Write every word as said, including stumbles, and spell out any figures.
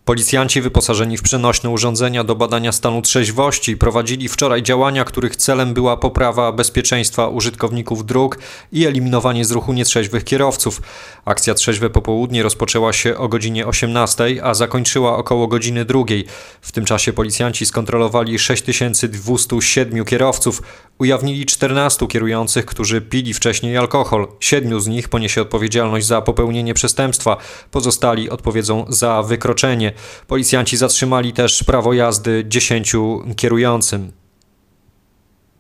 Policjanci wyposażeni w przenośne urządzenia do badania stanu trzeźwości prowadzili wczoraj działania, których celem była poprawa bezpieczeństwa użytkowników dróg i eliminowanie z ruchu nietrzeźwych kierowców. Akcja Trzeźwe Popołudnie rozpoczęła się o godzinie osiemnastej, a zakończyła około godziny drugiej. W tym czasie policjanci skontrolowali sześć tysięcy dwieście siedem kierowców, ujawnili czternastu kierujących, którzy pili wcześniej alkohol. Siedmiu z nich poniesie odpowiedzialność za popełnienie przestępstwa, pozostali odpowiedzą za wykroczenie. Policjanci zatrzymali też prawo jazdy dziesięciu kierującym.